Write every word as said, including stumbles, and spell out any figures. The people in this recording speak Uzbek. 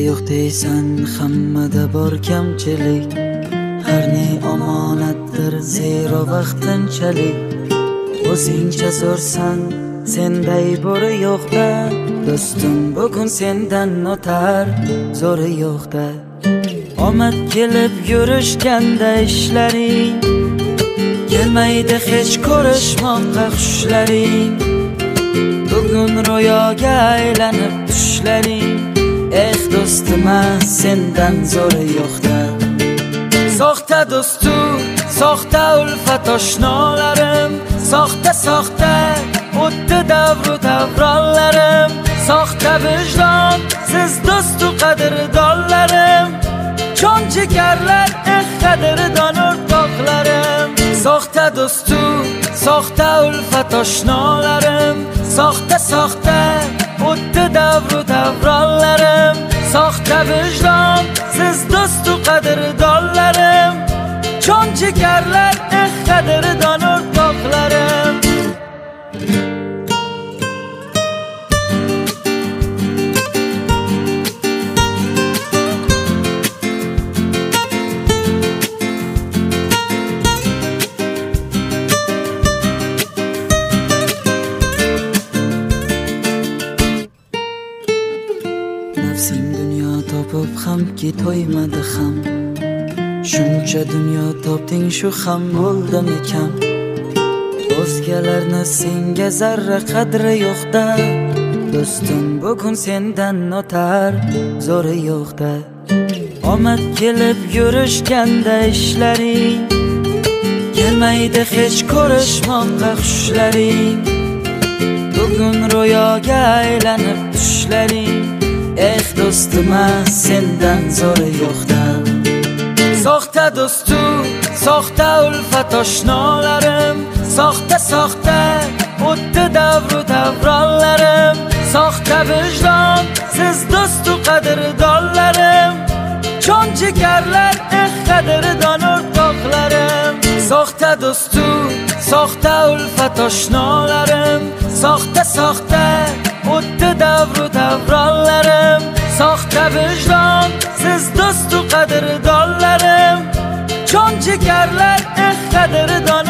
yo'q deysan, hammada bor kamchilik. Har ne omonatdir, zero vaqtinchalik. O'zingcha zo'rsan, senday bo'ri yo'qda. Do'stim bugun sendan o'tar, zo'ri yo'qda. Omad kelib yurishganda ishlaring, kelmaydi hech ko'rishmoqqa xushlaring. Bugun ro'yoga aylanib tushlaring. Eh do'stim, sendan zo'ri yo'qda. Soxta do'stu, soxta ulfat oshnolarim, soxta soxta o'tdi davru davronlarim. Soxta vijdon, siz do'stu qadrdonlarim, jon jigarlar, eh qadrdon o'rtoqlarim. Soxta do'stu, soxta ulfat oshnolarim, soxta soxta o'tdi davru davronlarim. Soxta vijdon, siz do'stu qadrdonlarim, jon jigarlar, eh qadrdon o'rtoqlarim. Nafsing dunyo topib hamki to'ymadi ham. Shuncha dunyo topding, shu ham bo'ldimi kam? O'zgalarni senga zarra qadri yo'qda. Do'stim bugun sendan o'tar, zo'ri yo'qda. Omad kelib yurishganda ishlaring, kelmaydi hech ko'rishmoqqa xushlaring. Bugun ro'yoga aylanib tushlaring. Eh do'stim, sendan zo'ri yo'qda. Soxta do'stu, soxta ulfat oshnolarim, soxta soxta o'tdi davru davronlarim. Soxta vijdon, siz do'stu qadrdonlarim, jon jigarlar, eh qadrdon o'rtoqlarim. Soxta do'stu, soxta ulfat oshnolarim, soxta soxta o'tdi davru davronlarim. Soxta vijdon, siz do'stu qadrdonlarim, jon jigarlar, eh qadrdon